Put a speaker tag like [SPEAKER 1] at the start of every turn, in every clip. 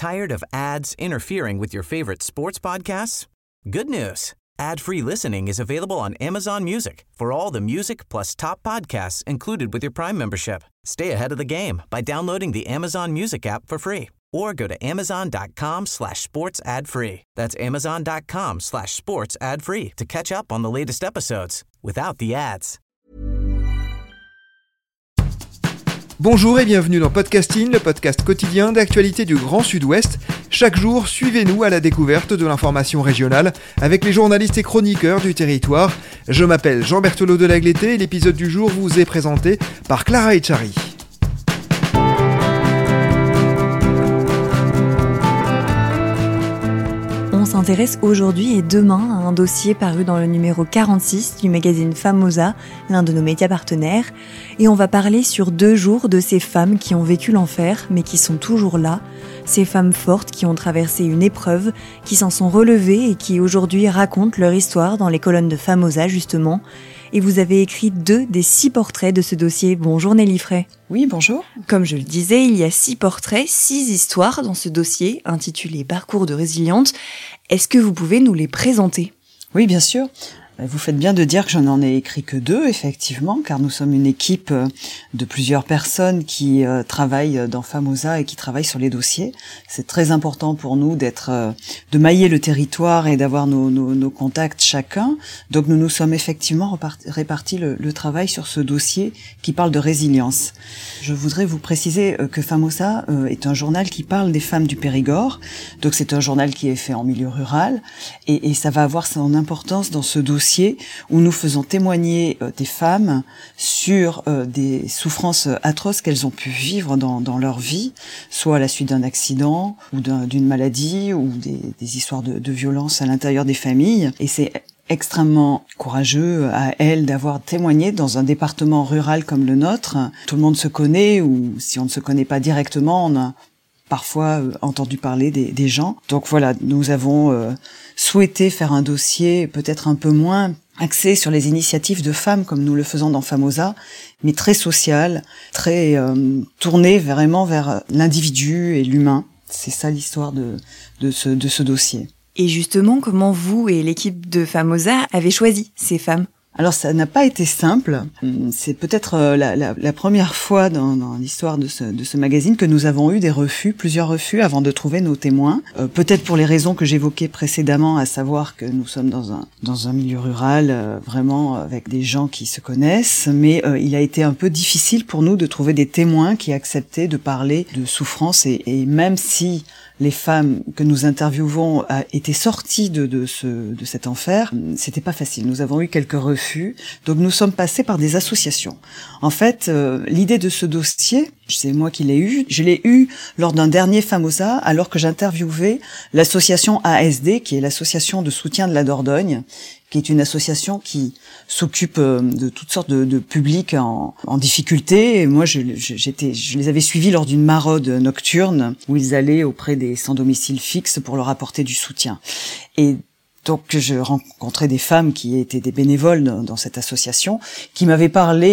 [SPEAKER 1] Tired of ads interfering with your favorite sports podcasts? Good news. Ad-free listening is available on Amazon Music for all the music plus top podcasts included with your Prime membership. Stay ahead of the game by downloading the Amazon Music app for free or go to amazon.com/sports ad free. That's amazon.com/sports ad free to catch up on the latest episodes without the ads.
[SPEAKER 2] Bonjour et bienvenue dans Podcasting, le podcast quotidien d'actualité du Grand Sud-Ouest. Chaque jour, suivez-nous à la découverte de l'information régionale avec les journalistes et chroniqueurs du territoire. Je m'appelle Jean Berthelot de Lagleté et l'épisode du jour vous est présenté par Clara Echari.
[SPEAKER 3] On s'intéresse aujourd'hui et demain à un dossier paru dans le numéro 46 du magazine Famosa, l'un de nos médias partenaires, et on va parler sur 2 jours de ces femmes qui ont vécu l'enfer mais qui sont toujours là, ces femmes fortes qui ont traversé une épreuve, qui s'en sont relevées et qui aujourd'hui racontent leur histoire dans les colonnes de Famosa justement. Et vous avez écrit 2 des 6 portraits de ce dossier. Bonjour Nelly Frey.
[SPEAKER 4] Oui, bonjour.
[SPEAKER 3] Comme je le disais, il y a 6 portraits, 6 histoires dans ce dossier intitulé « Parcours de résiliente ». Est-ce que vous pouvez nous les présenter ?
[SPEAKER 4] Oui, bien sûr. Vous faites bien de dire que je n'en ai écrit que 2, effectivement, car nous sommes une équipe de plusieurs personnes qui travaillent dans Famosa et qui travaillent sur les dossiers. C'est très important pour nous de mailler le territoire et d'avoir nos contacts chacun. Donc nous nous sommes effectivement répartis le travail sur ce dossier qui parle de résilience. Je voudrais vous préciser que Famosa est un journal qui parle des femmes du Périgord. Donc c'est un journal qui est fait en milieu rural et ça va avoir son importance dans ce dossier où nous faisons témoigner des femmes sur des souffrances atroces qu'elles ont pu vivre dans leur vie, soit à la suite d'un accident ou d'une maladie ou des histoires de violence à l'intérieur des familles. Et c'est extrêmement courageux à elles d'avoir témoigné dans un département rural comme le nôtre. Tout le monde se connaît, ou si on ne se connaît pas directement, on a parfois entendu parler des gens. Donc voilà, nous avons souhaité faire un dossier peut-être un peu moins axé sur les initiatives de femmes comme nous le faisons dans Famosa, mais très social, très tourné vraiment vers l'individu et l'humain. C'est ça l'histoire de ce dossier.
[SPEAKER 3] Et justement, comment vous et l'équipe de Famosa avez choisi ces femmes ?
[SPEAKER 4] Alors ça n'a pas été simple. C'est peut-être la première fois dans l'histoire de ce magazine que nous avons eu plusieurs refus avant de trouver nos témoins. Peut-être pour les raisons que j'évoquais précédemment, à savoir que nous sommes dans un milieu rural, vraiment avec des gens qui se connaissent, mais il a été un peu difficile pour nous de trouver des témoins qui acceptaient de parler de souffrance et même si les femmes que nous interviewons étaient sorties de cet enfer, c'était pas facile. Nous avons eu quelques refus, donc nous sommes passés par des associations. En fait, l'idée de ce dossier, c'est moi qui l'ai eu. Je l'ai eu lors d'un dernier Famosa, alors que j'interviewais l'association ASD, qui est l'association de soutien de la Dordogne, qui est une association qui s'occupe de toutes sortes de publics en difficulté. Et moi, je les avais suivis lors d'une maraude nocturne où ils allaient auprès des sans domicile fixe pour leur apporter du soutien. Et donc, je rencontrais des femmes qui étaient des bénévoles dans cette association, qui m'avaient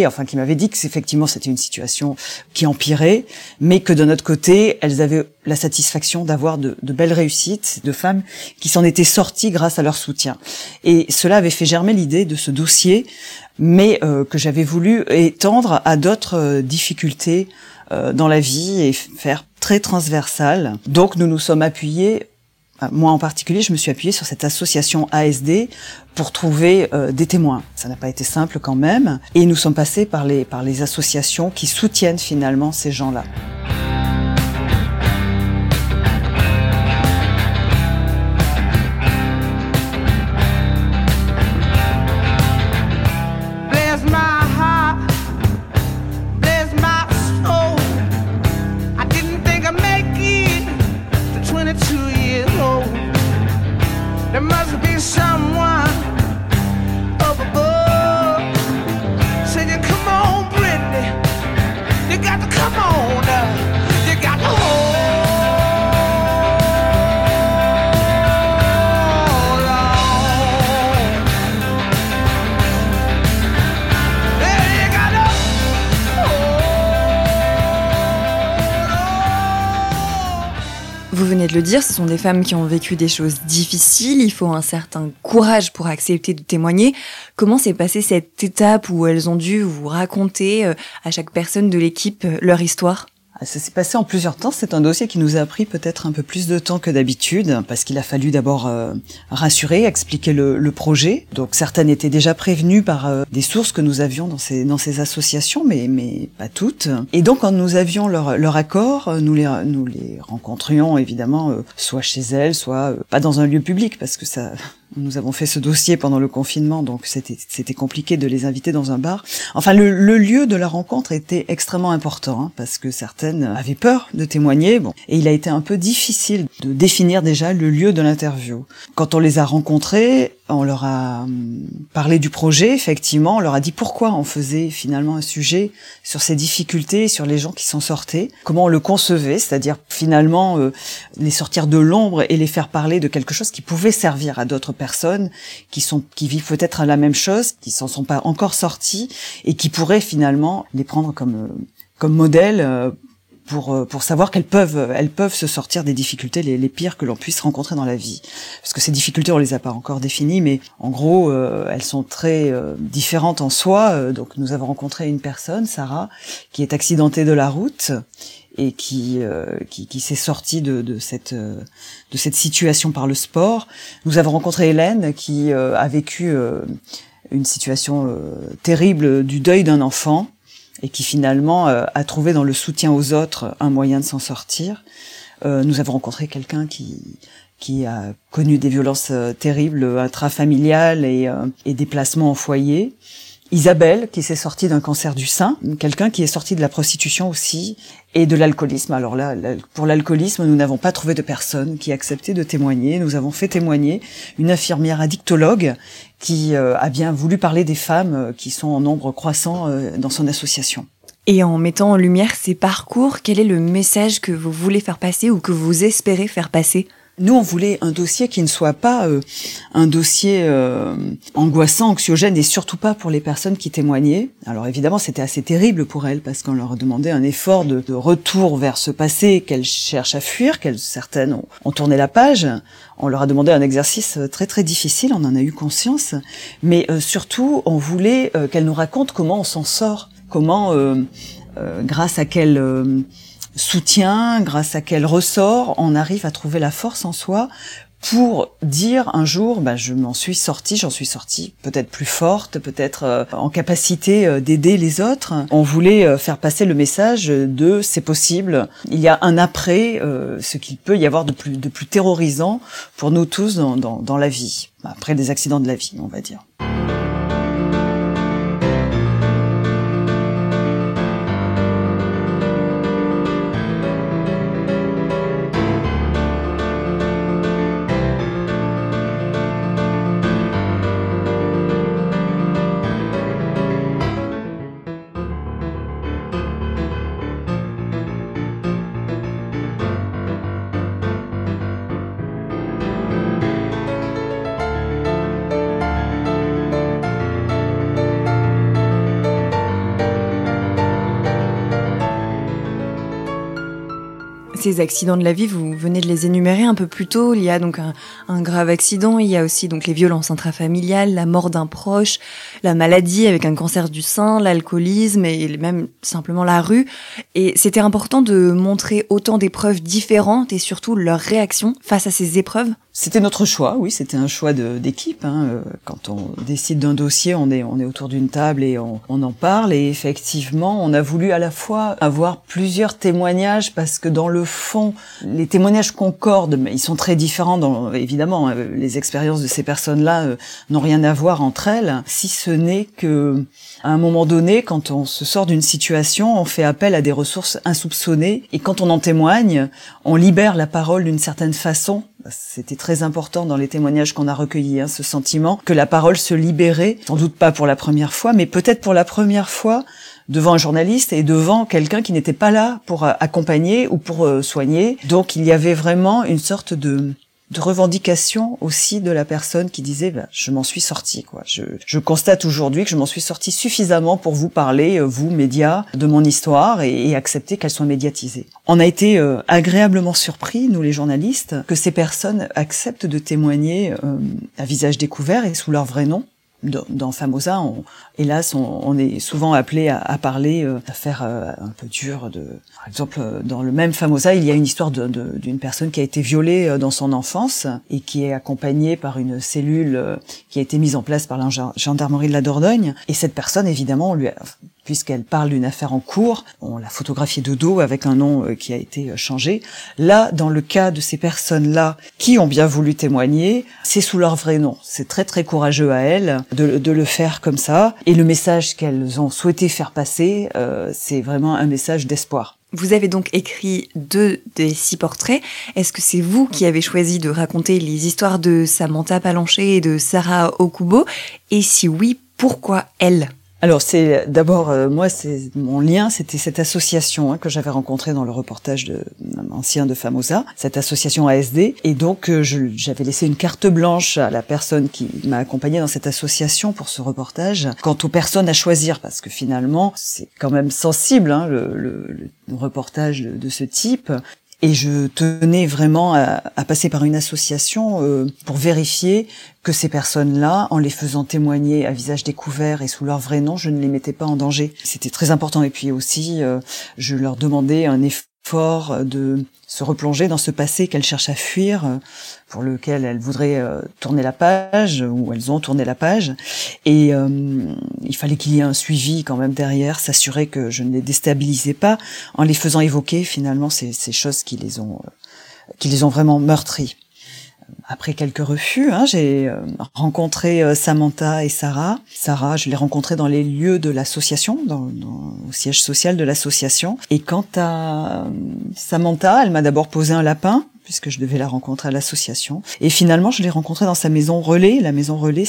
[SPEAKER 4] dit que effectivement c'était une situation qui empirait, mais que de notre côté, elles avaient la satisfaction d'avoir de belles réussites, de femmes qui s'en étaient sorties grâce à leur soutien. Et cela avait fait germer l'idée de ce dossier, mais que j'avais voulu étendre à d'autres difficultés dans la vie et faire très transversal. Donc, nous nous sommes appuyés. Moi en particulier, je me suis appuyée sur cette association ASD pour trouver des témoins. Ça n'a pas été simple quand même. Et nous sommes passés par les associations qui soutiennent finalement ces gens-là.
[SPEAKER 5] Come on, Britney, you got to come on.
[SPEAKER 3] venez de le dire, ce sont des femmes qui ont vécu des choses difficiles, il faut un certain courage pour accepter de témoigner. Comment s'est passée cette étape où elles ont dû vous raconter à chaque personne de l'équipe leur histoire ?
[SPEAKER 4] Ça s'est passé en plusieurs temps. C'est un dossier qui nous a pris peut-être un peu plus de temps que d'habitude, parce qu'il a fallu d'abord rassurer, expliquer le projet. Donc certaines étaient déjà prévenues par des sources que nous avions dans ces associations, mais pas toutes. Et donc quand nous avions leur accord, nous les rencontrions évidemment soit chez elles, soit pas dans un lieu public, parce que ça... Nous avons fait ce dossier pendant le confinement, donc c'était compliqué de les inviter dans un bar. Enfin, le lieu de la rencontre était extrêmement important, hein, parce que certaines avaient peur de témoigner. Bon, et il a été un peu difficile de définir déjà le lieu de l'interview. Quand on les a rencontrées, on leur a parlé du projet, effectivement, on leur a dit pourquoi on faisait finalement un sujet sur ces difficultés, sur les gens qui s'en sortaient, comment on le concevait, c'est-à-dire finalement les sortir de l'ombre et les faire parler de quelque chose qui pouvait servir à d'autres personnes qui vivent peut-être la même chose, qui s'en sont pas encore sortis et qui pourraient finalement les prendre comme modèle pour savoir qu'elles peuvent se sortir des difficultés les pires que l'on puisse rencontrer dans la vie. Parce que ces difficultés, on les a pas encore définies, mais en gros, elles sont très différentes en soi. Donc nous avons rencontré une personne, Sarah, qui est accidentée de la route et qui s'est sortie de cette situation par le sport. Nous avons rencontré Hélène qui a vécu une situation terrible du deuil d'un enfant et qui finalement a trouvé dans le soutien aux autres un moyen de s'en sortir. Nous avons rencontré quelqu'un qui a connu des violences terribles intrafamiliales et des placements en foyer. Isabelle, qui s'est sortie d'un cancer du sein, quelqu'un qui est sorti de la prostitution aussi, et de l'alcoolisme. Alors là, pour l'alcoolisme, nous n'avons pas trouvé de personne qui acceptait de témoigner. Nous avons fait témoigner une infirmière addictologue qui a bien voulu parler des femmes qui sont en nombre croissant dans son association.
[SPEAKER 3] Et en mettant en lumière ces parcours, quel est le message que vous voulez faire passer ou que vous espérez faire passer ?
[SPEAKER 4] Nous, on voulait un dossier qui ne soit pas un dossier angoissant, anxiogène, et surtout pas pour les personnes qui témoignaient. Alors évidemment, c'était assez terrible pour elles, parce qu'on leur demandait un effort de retour vers ce passé qu'elles cherchent à fuir, certaines ont tourné la page. On leur a demandé un exercice très très difficile, on en a eu conscience. Mais surtout, on voulait qu'elles nous racontent comment on s'en sort, comment, grâce à quel... soutien, grâce à quel ressort on arrive à trouver la force en soi pour dire un jour, j'en suis sortie peut-être plus forte, peut-être en capacité d'aider les autres. On voulait faire passer le message de c'est possible. Il y a un après, ce qu'il peut y avoir de plus terrorisant pour nous tous dans la vie, après des accidents de la vie, on va dire.
[SPEAKER 3] Ces accidents de la vie, vous venez de les énumérer un peu plus tôt. Il y a donc un grave accident, il y a aussi donc les violences intrafamiliales, la mort d'un proche, la maladie avec un cancer du sein, l'alcoolisme et même simplement la rue. Et c'était important de montrer autant d'épreuves différentes et surtout leurs réactions face à ces épreuves.
[SPEAKER 4] C'était notre choix, oui, c'était un choix d'équipe. Quand on décide d'un dossier, on est autour d'une table et on en parle. Et effectivement, on a voulu à la fois avoir plusieurs témoignages parce que dans le fond, les témoignages concordent, mais ils sont très différents. Évidemment, les expériences de ces personnes-là n'ont rien à voir entre elles, si ce n'est que à un moment donné, quand on se sort d'une situation, on fait appel à des ressources insoupçonnées. Et quand on en témoigne, on libère la parole d'une certaine façon. C'était très important dans les témoignages qu'on a recueillis, ce sentiment que la parole se libérait, sans doute pas pour la première fois, mais peut-être pour la première fois devant un journaliste et devant quelqu'un qui n'était pas là pour accompagner ou pour soigner. Donc il y avait vraiment une sorte de revendication aussi de la personne qui disait je m'en suis sortie quoi. Je constate aujourd'hui que je m'en suis sortie suffisamment pour vous parler, vous médias, de mon histoire et accepter qu'elle soit médiatisée. On a été agréablement surpris, nous les journalistes, que ces personnes acceptent de témoigner à visage découvert et sous leur vrai nom. Dans Famosa, hélas, on est souvent appelé à parler d'affaires un peu dures. Par exemple, dans le même Famosa, il y a une histoire d'une personne qui a été violée dans son enfance et qui est accompagnée par une cellule qui a été mise en place par la gendarmerie de la Dordogne. Et cette personne, évidemment, puisqu'elle parle d'une affaire en cours, on l'a photographiée de dos avec un nom qui a été changé. Là, dans le cas de ces personnes-là qui ont bien voulu témoigner, c'est sous leur vrai nom. C'est très très courageux à elles de le faire comme ça. Et le message qu'elles ont souhaité faire passer, c'est vraiment un message d'espoir.
[SPEAKER 3] Vous avez donc écrit 2 des 6 portraits. Est-ce que c'est vous qui avez choisi de raconter les histoires de Samantha Palancher et de Sarah Okubo? Et si oui, pourquoi elles?
[SPEAKER 4] Alors c'est d'abord moi c'est mon lien, c'était cette association que j'avais rencontrée dans le reportage ancien de Famosa, cette association ASD, et donc j'avais laissé une carte blanche à la personne qui m'a accompagnée dans cette association pour ce reportage quant aux personnes à choisir, parce que finalement c'est quand même sensible le reportage de ce type. Et je tenais vraiment à passer par une association pour vérifier que ces personnes-là, en les faisant témoigner à visage découvert et sous leur vrai nom, je ne les mettais pas en danger. C'était très important. Et puis aussi, je leur demandais un effort de se replonger dans ce passé qu'elles cherchent à fuir, pour lequel elles voudraient tourner la page, ou elles ont tourné la page. Et il fallait qu'il y ait un suivi quand même derrière, s'assurer que je ne les déstabilisais pas, en les faisant évoquer finalement ces choses qui les ont vraiment meurtries. Après quelques refus, j'ai rencontré Samantha et Sarah. Sarah, je l'ai rencontrée dans les lieux de l'association, au siège social de l'association. Et quant à Samantha, elle m'a d'abord posé un lapin, puisque je devais la rencontrer à l'association. Et finalement, je l'ai rencontrée dans sa maison relais. La maison relais,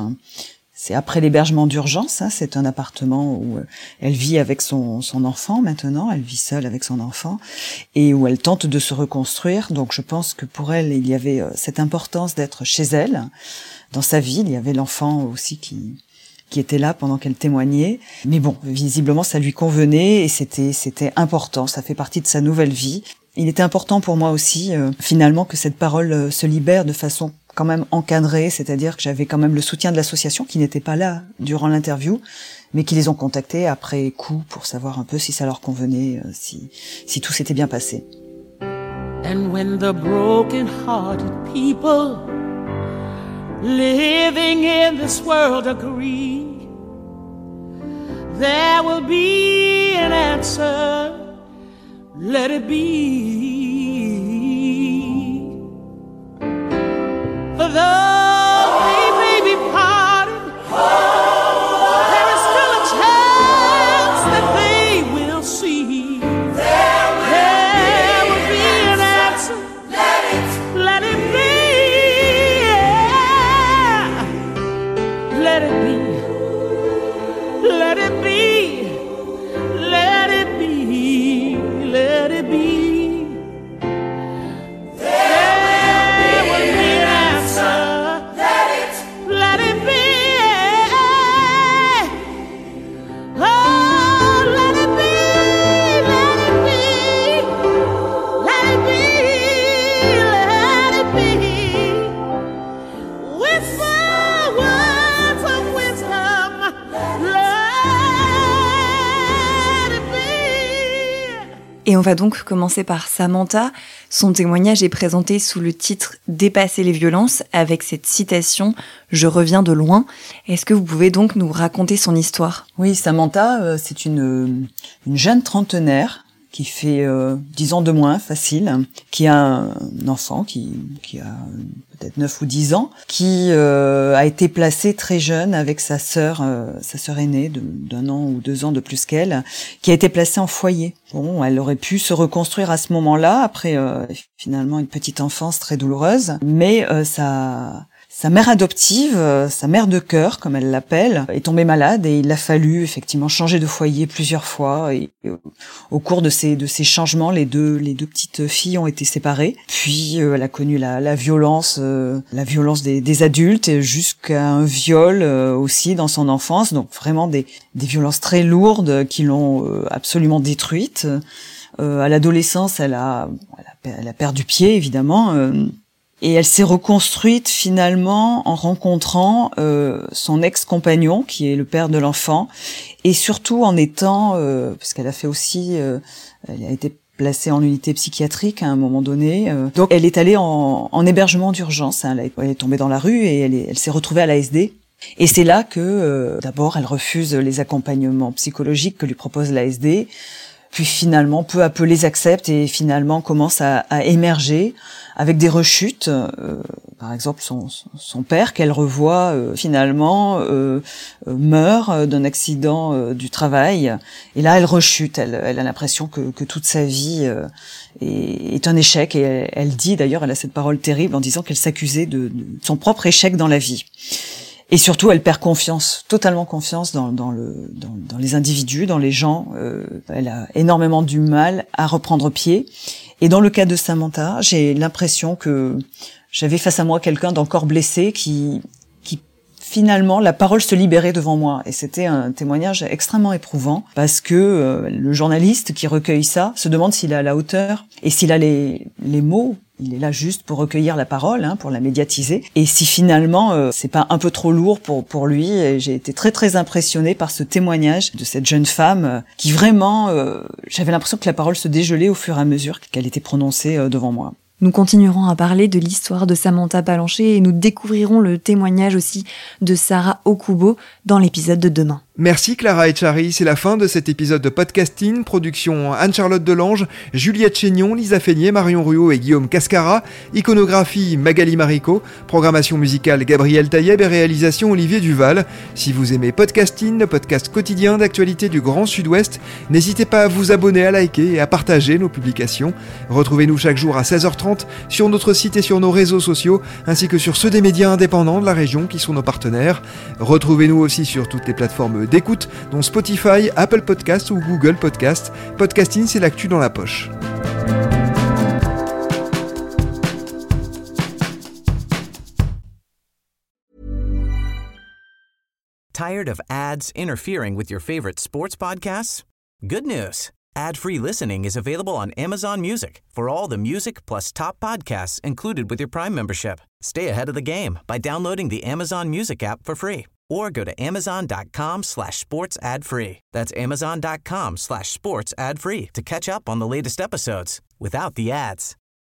[SPEAKER 4] c'est après l'hébergement d'urgence, c'est un appartement où elle vit avec son enfant maintenant, elle vit seule avec son enfant, et où elle tente de se reconstruire. Donc je pense que pour elle, il y avait cette importance d'être chez elle, dans sa vie. Il y avait l'enfant aussi qui était là pendant qu'elle témoignait. Mais bon, visiblement, ça lui convenait et c'était important, ça fait partie de sa nouvelle vie. Il était important pour moi aussi, finalement, que cette parole se libère de façon quand même encadrée, c'est-à-dire que j'avais quand même le soutien de l'association qui n'était pas là durant l'interview, mais qui les ont contactés après coup pour savoir un peu si ça leur convenait, si tout s'était bien passé.
[SPEAKER 5] And when the broken-hearted people living in this world agree, there will be an answer. Let it be. For though they may be parted, there is still a chance that they will see. There will be an answer. Let it be. Let it be. Let it be. Let it be. Let it be.
[SPEAKER 3] Et on va donc commencer par Samantha. Son témoignage est présenté sous le titre « Dépasser les violences » avec cette citation « Je reviens de loin ». Est-ce que vous pouvez donc nous raconter son histoire ?
[SPEAKER 4] Oui, Samantha, c'est une jeune trentenaire qui fait 10 ans de moins, facile, qui a un enfant qui a peut-être 9 ou 10 ans, qui a été placée très jeune avec sa sœur aînée d'1 an ou 2 ans de plus qu'elle, qui a été placée en foyer. Bon, elle aurait pu se reconstruire à ce moment-là, après finalement une petite enfance très douloureuse, mais ça Sa mère adoptive, sa mère de cœur, comme elle l'appelle, est tombée malade et il a fallu effectivement changer de foyer plusieurs fois. Et au cours de ces changements, les deux petites filles ont été séparées. Puis elle a connu la violence des adultes jusqu'à un viol aussi dans son enfance. Donc vraiment des violences très lourdes qui l'ont absolument détruite. À l'adolescence, elle a perdu pied évidemment. Et elle s'est reconstruite finalement en rencontrant son ex-compagnon, qui est le père de l'enfant, et surtout en étant, parce qu'elle a fait aussi, elle a été placée en unité psychiatrique à un moment donné. Donc elle est allée en hébergement d'urgence. Hein, elle est tombée dans la rue et elle s'est retrouvée à l'ASD. Et c'est là que d'abord elle refuse les accompagnements psychologiques que lui propose l'ASD. Puis finalement, peu à peu, les accepte et finalement commence à émerger avec des rechutes. Par exemple, son père, qu'elle revoit finalement, meurt d'un accident du travail. Et là, elle rechute. Elle a l'impression que toute sa vie est un échec. Et elle dit, d'ailleurs, elle a cette parole terrible en disant qu'elle s'accusait de son propre échec dans la vie. Et surtout, elle perd confiance, totalement confiance dans les individus, dans les gens. Elle a énormément du mal à reprendre pied. Et dans le cas de Samantha, j'ai l'impression que j'avais face à moi quelqu'un d'encore blessé qui finalement, la parole se libérait devant moi. Et c'était un témoignage extrêmement éprouvant parce que le journaliste qui recueille ça se demande s'il a la hauteur et s'il a les mots. Il est là juste pour recueillir la parole, pour la médiatiser. Et si finalement, c'est pas un peu trop lourd pour lui, et j'ai été très très impressionnée par ce témoignage de cette jeune femme qui vraiment, j'avais l'impression que la parole se dégelait au fur et à mesure qu'elle était prononcée devant moi.
[SPEAKER 3] Nous continuerons à parler de l'histoire de Samantha Palancher et nous découvrirons le témoignage aussi de Sarah Okubo dans l'épisode de demain.
[SPEAKER 2] Merci Clara Etchari, c'est la fin de cet épisode de Podcasting, production Anne-Charlotte Delange, Juliette Chénion, Lisa Feignet, Marion Ruot et Guillaume Cascara, iconographie Magali Marico, programmation musicale Gabriel Taïeb et réalisation Olivier Duval. Si vous aimez Podcasting, le podcast quotidien d'actualité du Grand Sud-Ouest, n'hésitez pas à vous abonner, à liker et à partager nos publications. Retrouvez-nous chaque jour à 16h30 sur notre site et sur nos réseaux sociaux, ainsi que sur ceux des médias indépendants de la région qui sont nos partenaires. Retrouvez-nous aussi sur toutes les plateformes d'écoute, dont Spotify, Apple Podcasts ou Google Podcasts. Podcasting, c'est l'actu dans la poche.
[SPEAKER 1] Tired of ads interfering with your favorite sports podcasts? Good news. Ad-free listening is available on Amazon Music for all the music plus top podcasts included with your Prime membership. Stay ahead of the game by downloading the Amazon Music app for free or go to amazon.com/sports ad free. That's amazon.com/sports ad free to catch up on the latest episodes without the ads.